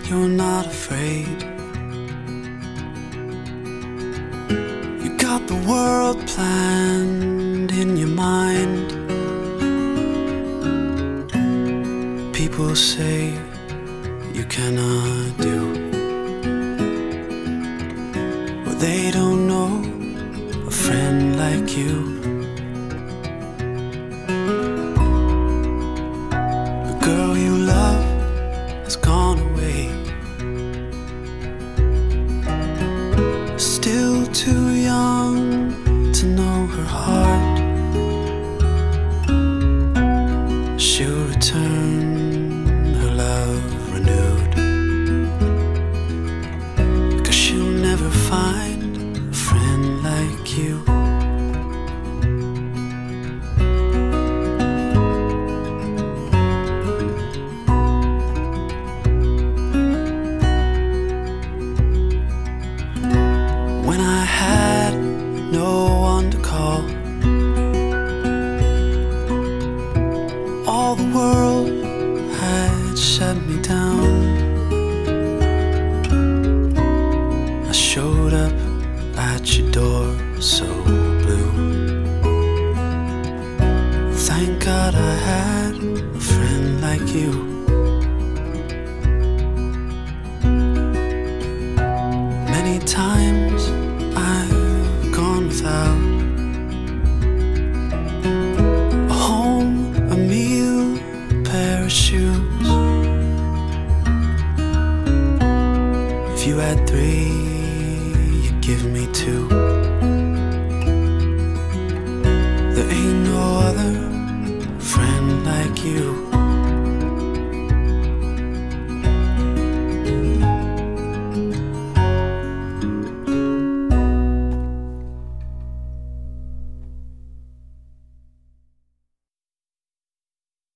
you're not afraid. You got the world planned in your mind. People say you cannot do what they don't know a friend like you. The girl you love has gone away, still too young to know her heart. She'll return, her love renewed, 'cause she'll never find a friend like you. When I had no one to call, all the world had shut me down. I showed up at your door so blue. Thank God I had a friend like you. Many times I've gone without a home, a meal, a pair of shoes. If you had 3, you'd give me 2. There ain't no other